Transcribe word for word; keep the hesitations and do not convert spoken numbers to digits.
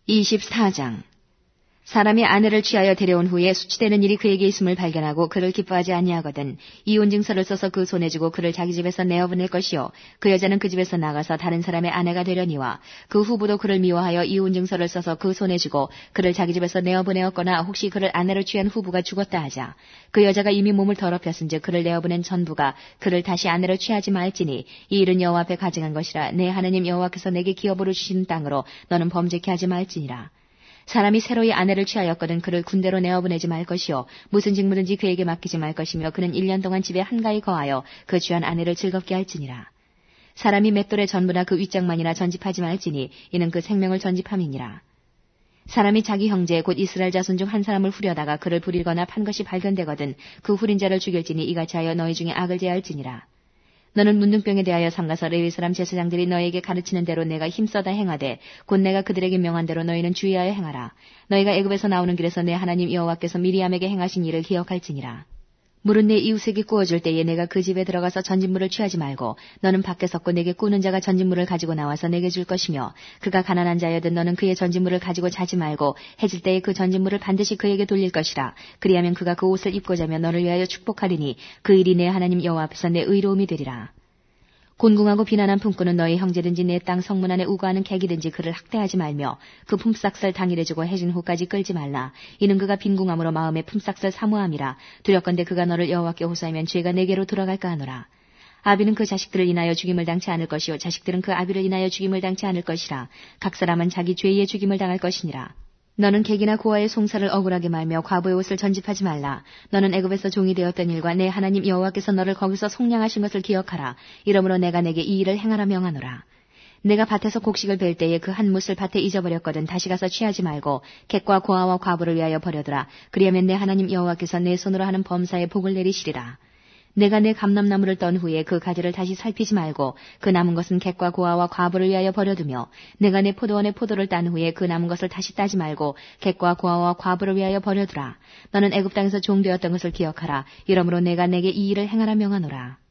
이십사 장. 사람이 아내를 취하여 데려온 후에 수치되는 일이 그에게 있음을 발견하고 그를 기뻐하지 아니하거든 이혼 증서를 써서 그 손에 주고 그를 자기 집에서 내어보낼 것이요 그 여자는 그 집에서 나가서 다른 사람의 아내가 되려니와 그 후부도 그를 미워하여 이혼 증서를 써서 그 손에 주고 그를 자기 집에서 내어보내었거나 혹시 그를 아내로 취한 후부가 죽었다 하자 그 여자가 이미 몸을 더럽혔은즉 그를 내어보낸 전부가 그를 다시 아내로 취하지 말지니 이 일은 여호와 앞에 가증한 것이라 내 하나님 여호와께서 내게 기업으로 주시는 땅으로 너는 범죄케 하지 말지니라. 사람이 새로이 아내를 취하였거든 그를 군대로 내어보내지 말 것이요 무슨 직무든지 그에게 맡기지 말 것이며 그는 일 년 동안 집에 한가히 거하여 그 취한 아내를 즐겁게 할지니라. 사람이 맷돌의 전부나 그 윗장만이나 전집하지 말지니 이는 그 생명을 전집함이니라. 사람이 자기 형제 곧 이스라엘 자손 중 한 사람을 후려다가 그를 부리거나 판 것이 발견되거든 그 후린 자를 죽일지니 이같이 하여 너희 중에 악을 제할지니라. 너는 문둥병에 대하여 삼가서 레위 사람 제사장들이 너에게 가르치는 대로 내가 힘써다 행하되 곧 내가 그들에게 명한 대로 너희는 주의하여 행하라. 너희가 애굽에서 나오는 길에서 내 하나님 여호와께서 미리암에게 행하신 일을 기억할지니라. 물은 내 이웃에게 구워줄 때에 내가 그 집에 들어가서 전진물을 취하지 말고 너는 밖에 섰고 내게 꾸는 자가 전진물을 가지고 나와서 내게 줄 것이며 그가 가난한 자여든 너는 그의 전진물을 가지고 자지 말고 해질 때에 그 전진물을 반드시 그에게 돌릴 것이라. 그리하면 그가 그 옷을 입고 자며 너를 위하여 축복하리니 그 일이 내 하나님 여호와 앞에서 내 의로움이 되리라. 곤궁하고 비난한 품꾼은 너희 형제든지 내 땅 성문 안에 우거하는 객이든지 그를 학대하지 말며 그 품삯을 당일에 주고 해진 후까지 끌지 말라. 이는 그가 빈궁함으로 마음에 품삯을 사모함이라. 두렵건대 그가 너를 여호와께 호소하면 죄가 내게로 돌아갈까 하노라. 아비는 그 자식들을 인하여 죽임을 당치 않을 것이요 자식들은 그 아비를 인하여 죽임을 당치 않을 것이라. 각 사람은 자기 죄의 죽임을 당할 것이니라. 너는 객이나 고아의 송사를 억울하게 말며 과부의 옷을 전집하지 말라. 너는 애굽에서 종이 되었던 일과 내 하나님 여호와께서 너를 거기서 속량하신 것을 기억하라. 이러므로 내가 내게 이 일을 행하라 명하노라. 내가 밭에서 곡식을 벨 때에 그 한 뭇을 밭에 잊어버렸거든 다시 가서 취하지 말고 객과 고아와 과부를 위하여 버려두라. 그리하면 내 하나님 여호와께서 내 손으로 하는 범사에 복을 내리시리라. 내가 내 감람나무를 떤 후에 그 가지를 다시 살피지 말고 그 남은 것은 객과 고아와 과부를 위하여 버려두며 내가 내 포도원의 포도를 딴 후에 그 남은 것을 다시 따지 말고 객과 고아와 과부를 위하여 버려두라. 너는 애굽 땅에서 종되었던 것을 기억하라. 이러므로 내가 내게 이 일을 행하라 명하노라.